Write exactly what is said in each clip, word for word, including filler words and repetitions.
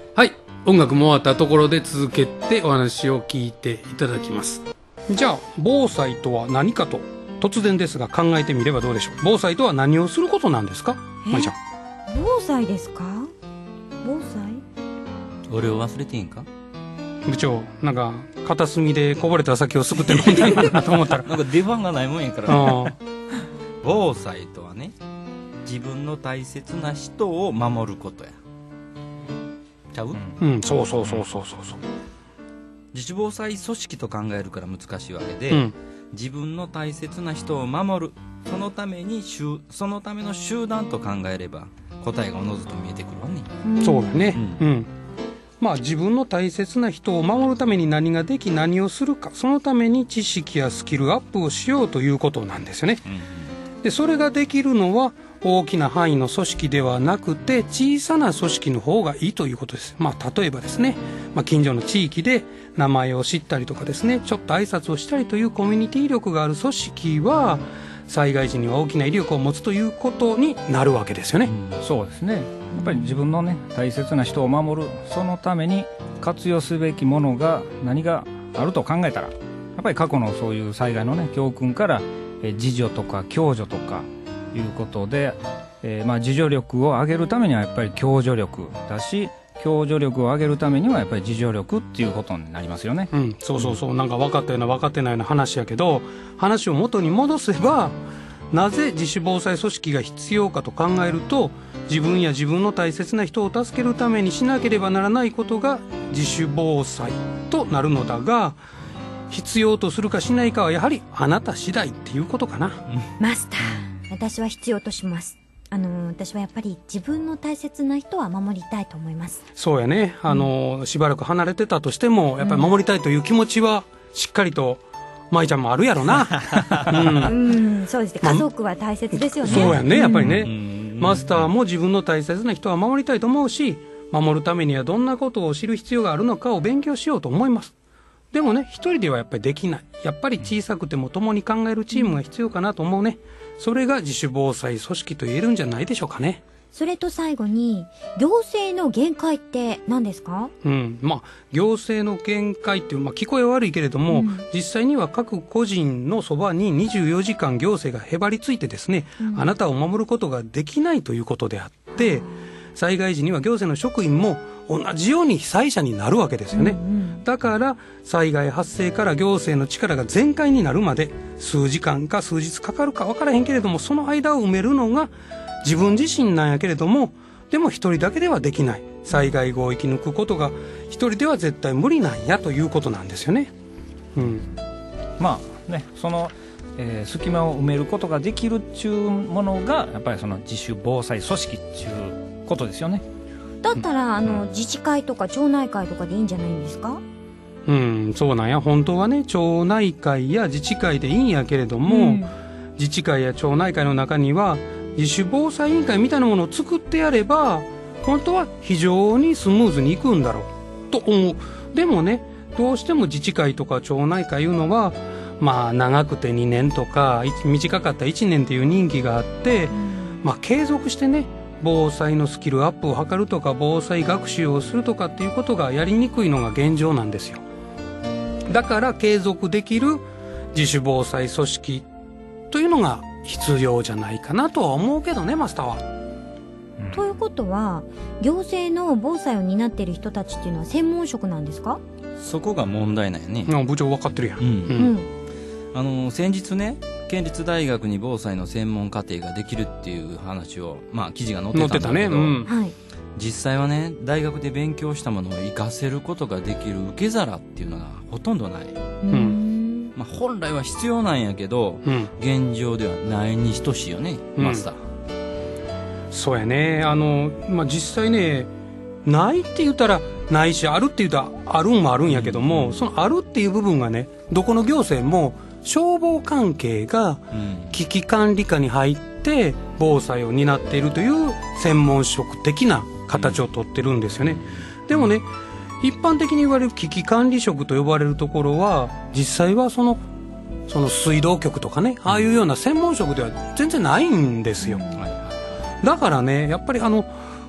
はい、音楽も終わったところで続けてお話を聞いていただきます。じゃあ防災とは何かと突然ですが考えてみればどうでしょう。防災とは何をすることなんですか、まいちゃん。 防災ですか？防災？ 俺を忘れていいんか？ 部長、なんか片隅でこぼれた酒をすくって飲んだんかなと思ったらなんか出番がないもんやから防災とはね、自分の大切な人を守ることや。ちゃう？ うん、うん、そうそうそうそうそうそう。 自主防災組織と考えるから難しいわけで、 うん、 自分の大切な人を守る、そのためにそのための集団と考えれば答えがおのずと見えてくるわね。 うん、そうだね、 うん、 うん、まあ自分の大切な人を守るために何ができ何をするか、そのために知識やスキルアップをしようということなんですよね、うんうん、でそれができるのは大きな範囲の組織ではなくて小さな組織の方がいいということです。まあ例えばですね、まあ、近所の地域で名前を知ったりとかですね、ちょっと挨拶をしたりというコミュニティ力がある組織は災害時には大きな威力を持つということになるわけですよね、 うん、そうですね。やっぱり自分のね大切な人を守る、そのために活用すべきものが何があると考えたら、やっぱり過去のそういう災害のね教訓からえ自助とか共助とかいうことで、えー、まあ自助力を上げるためにはやっぱり共助力だし、共助力を上げるためにはやっぱり自助力っていうことになりますよね。 うん、そうそうそう、なんか分かったような分かってないような話やけど、話を元に戻せば、なぜ自主防災組織が必要かと考えると、自分や自分の大切な人を助けるためにしなければならないことが自主防災となるのだが、必要とするかしないかはやはりあなた次第っていうことかな、うん、 マスター、私は必要とします。あの私はやっぱり自分の大切な人は守りたいと思います。 そうやね、あの、うん、しばらく離れてたとしてもやっぱり守りたいという気持ちはしっかりと舞ちゃんもあるやろな、 うん、うん、そうですね、家族は大切ですよね、 ま、そうやね、やっぱりね、 うん、 マスターも自分の大切な人は守りたいと思うし、守るためにはどんなことを知る必要があるのかを勉強しようと思います。でもね、一人ではやっぱりできない。やっぱり小さくても共に考えるチームが必要かなと思うね。それが自主防災組織と言えるんじゃないでしょうかね。 それと最後に、行政の限界って何ですか？ うん、まあ行政の限界っていう、まあ、聞こえは悪いけれども、うん、実際には各個人のそばににじゅうよじかん行政がへばりついてですね、うん、あなたを守ることができないということであって、うん、災害時には行政の職員も同じように被災者になるわけですよね、うんうん、だから災害発生から行政の力が全開になるまで数時間か数日かかるか分からへんけれども、その間を埋めるのが自分自身なんやけれども、でも一人だけではできない。災害後を生き抜くことが一人では絶対無理なんやということなんですよね、うん、 まあね、その、えー、隙間を埋めることができるっちゅうものがやっぱりその自主防災組織っちゅうことですよね。 だったら、うん、あの自治会とか町内会とかでいいんじゃないんですか？ うん、そうなんや。本当はね、町内会や自治会でいいんやけれども、うん、自治会や町内会の中には自主防災委員会みたいなものを作ってやれば本当は非常にスムーズにいくんだろうと思う。でもね、どうしても自治会とか町内会いうのはまあ長くてにねんとか短かったいちねんという任期があって、うん、まあ継続してね防災のスキルアップを図るとか防災学習をするとかっていうことがやりにくいのが現状なんですよ。だから継続できる自主防災組織というのが必要じゃないかなとは思うけどね、マスターは、 うん、ということは行政の防災を担っている人たちっていうのは専門職なんですか？ そこが問題なんやね。 部長分かってるやん、うんうん、あの先日ね、県立大学に防災の専門課程ができるっていう話を、まあ記事が載ってたんだけど、載ってたね、うん、実際はね、大学で勉強したものを活かせることができる受け皿っていうのがほとんどない、うんまあ、本来は必要なんやけど、うん、現状ではないに等しいよね、うん、マスター。 そうやね、あの、まあ、実際ね、ないって言ったらないし、あるって言ったらあるんもあるんやけども、うん、そのあるっていう部分がね、どこの行政も消防関係が危機管理課に入って防災を担っているという専門職的な形をとってるんですよね、うん、でもね、一般的に言われる危機管理職と呼ばれるところは実際はそのその水道局とかね、ああいうような専門職では全然ないんですよ、うん、だからね、やっぱりあの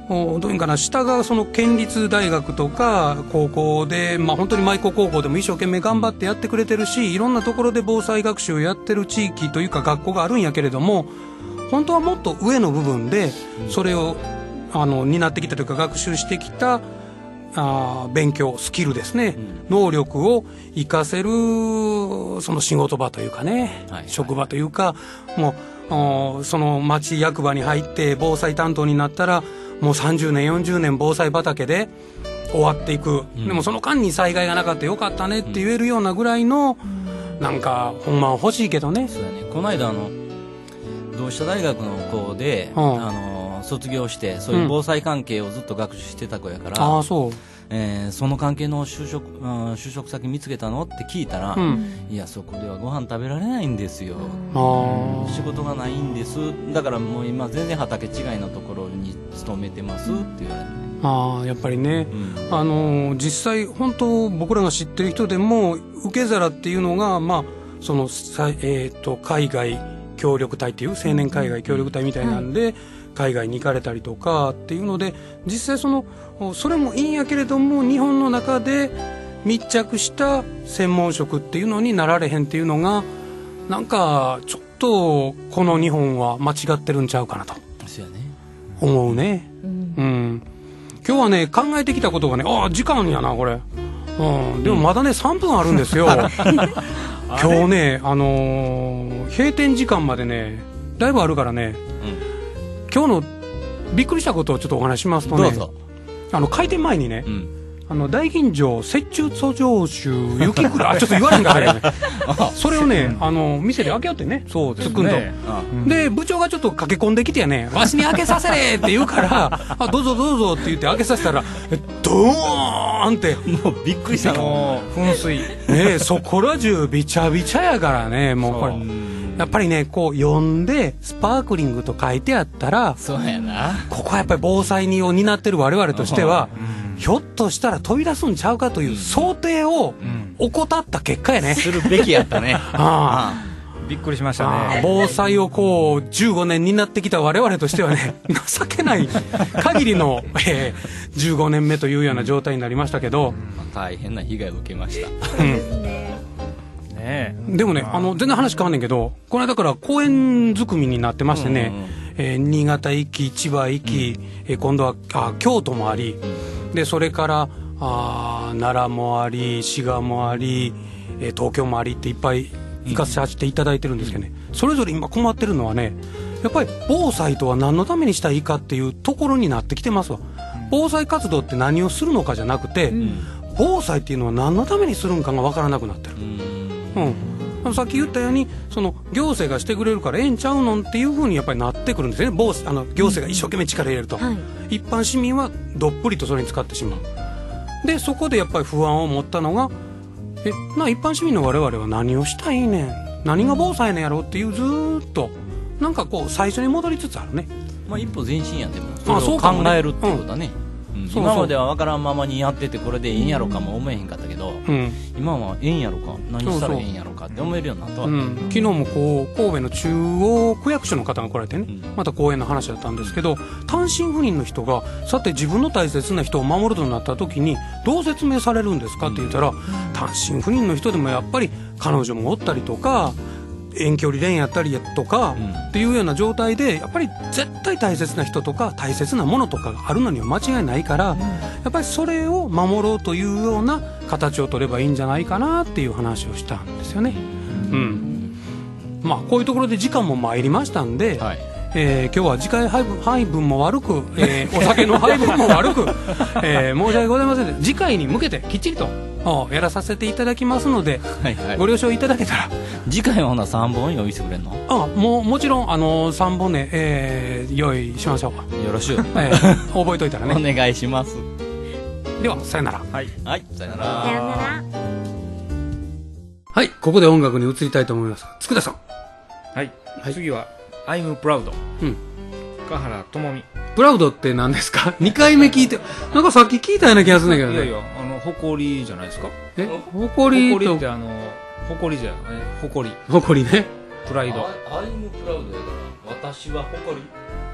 どういうんかな、下がその県立大学とか高校で、まあ、本当に舞子高校でも一生懸命頑張ってやってくれてるし、いろんなところで防災学習をやってる地域というか学校があるんやけれども、本当はもっと上の部分でそれをあの担ってきたというか学習してきたあ勉強スキルですね、うん、能力を活かせるその仕事場というかね、はいはい、職場というか、もうその町役場に入って防災担当になったらもうさんじゅうねんよんじゅうねん防災畑で終わっていく、うん、でもその間に災害がなかったよかったねって言えるようなぐらいの、うん、なんかほんまは欲しいけどね。 そうだね、この間あの同志社大学の子で、うん、あの卒業してそういう防災関係をずっと学習してた子やから、うん、あそう、えー、その関係の就職、うん、就職先見つけたのって聞いたら、うん、いやそこではご飯食べられないんですよ、あ、仕事がないんです、だからもう今全然畑違いのところに勤めてますって言われて、 あ、やっぱりね、うん、あの実際本当僕らが知ってる人でも受け皿っていうのが、まあそのえー、と海外協力隊っていう青年海外協力隊みたいなんで、うん、海外に行かれたりとかっていうので、実際そのそれもいいんやけれども日本の中で密着した専門職っていうのになられへんっていうのがなんかちょっとこの日本は間違ってるんちゃうかなと思うね、うんうん、今日はね考えてきたことがね、ああ時間やなこれ、うん、でもまだねさんぷんあるんですよ今日ね、あのー、閉店時間までねだいぶあるからね、うん、今日のびっくりしたことをちょっとお話しますとね、どうぞ。あの開店前にね、うん、あの大吟醸雪中粗上酒雪蔵ちょっと言われんかったけどねそれをね、あの店で開けよってね、そうですね、つくんと、うん、で部長がちょっと駆け込んできてね、わしに開けさせれって言うからあどうぞどうぞって言って開けさせたらドーンってもうびっくりしたの噴水ね、そこら中びちゃびちゃやからね、もうこれやっぱりねこう読んでスパークリングと書いてあったら、 そうやな、 ここはやっぱり防災にを担ってる我々としては、うん、ひょっとしたら飛び出すんちゃうかという想定を怠った結果やね、 するべきやったねああびっくりしましたね。 防災をこうじゅうごねん担ってきた我々としてはね情けない限りの、えー、じゅうごねんめというような状態になりましたけど、 まあ、大変な被害を受けました、 うんね、でもね、あの全然話変わんねんけど、これだから公園ずくみになってましてね、うんうん、えー、新潟行き千葉行き、うん、えー、今度はあ京都もあり、うん、でそれからあ奈良もあり滋賀もあり、えー、東京もありっていっぱい行かせていただいてるんですけどね、うん、それぞれ今困ってるのはね、やっぱり防災とは何のためにしたらいいかっていうところになってきてますわ、うん、防災活動って何をするのかじゃなくて、うん、防災っていうのは何のためにするのかが分からなくなってる、うん、さっき言ったようにその行政がしてくれるからええんちゃうのっていう風にやっぱりなってくるんですよね。防あの行政が一生懸命力入れると、うんはい、一般市民はどっぷりとそれに使ってしまう。でそこでやっぱり不安を持ったのが、えな一般市民の我々は何をしたらいいねん、何が防災ねんやろうっていうずーっとなんかこう最初に戻りつつあるね。 まあ一歩前進やん、でもそれを考えるっていうことだね。今までは分からんままにやっててこれでええんやろかも思えへんかったけど、うん、今はええんやろか何したらええんやろかって思えるようになったわけ、うん、昨日もこう神戸の中央区役所の方が来られてね、うん、また講演の話だったんですけど、単身赴任の人がさて自分の大切な人を守るとなった時にどう説明されるんですかって言ったら、うん、単身赴任の人でもやっぱり彼女もおったりとか遠距離恋愛やったりとか、うん、っていうような状態でやっぱり絶対大切な人とか大切なものとかがあるのには間違いないから、うん、やっぱりそれを守ろうというような形を取ればいいんじゃないかなっていう話をしたんですよね、うんうん、まあこういうところで時間も参りましたんで、はい、えー、今日は時間配分、配分も悪く、えー、お酒の配分も悪く、えー、申し訳ございませんで次回に向けてきっちりとやらさせていただきますので、はいはい、ご了承いただけたら。次回はほなさんぼん用意してくれんの？ あもうもちろんあのさんぼんね、えー、用意しましょう。 よろしゅう、 えー、覚えといたらねお願いします。 ではさよなら。 はい、はい、さよなら。 さよなら。 はい、ここで音楽に移りたいと思います。佃さん。 はい、はい、次は I'm Proud、うん、深原智美。 プラウドって何ですか？にかいめ聞いてなんかさっき聞いたような気がするんだけどね。 いやいや、あの誇りじゃないですか。 え誇りと誇りってあの誇りじゃない誇り誇りね、 プライド。 アイムプラウドやから私は誇り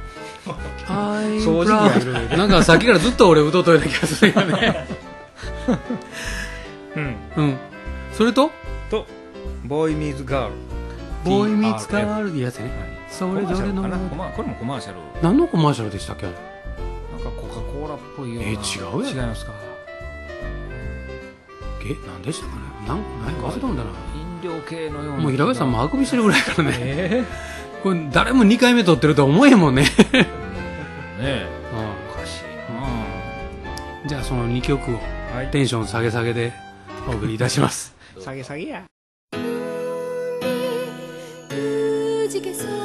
掃除機やるなんかさっきからずっと俺歌うとるような気がするよねうん、うん、それととボーイミーズガールボーイミーズガールってやつね、はい、それぞれのこれもコマーシャル何のコマーシャルでしたっけなんかコカ・コーラっぽいようなえー、違うやん違いますかえ何でしたかねなんか忘れたんだな飲料系のようなもう平林さんもあくびしてるぐらいからね、えー、これ誰もにかいめ撮ってるとは思えへんもんねねえおかしいなじゃあそのにきょくをテンション下げ下げでお送りいたします下げ下げやくじけそう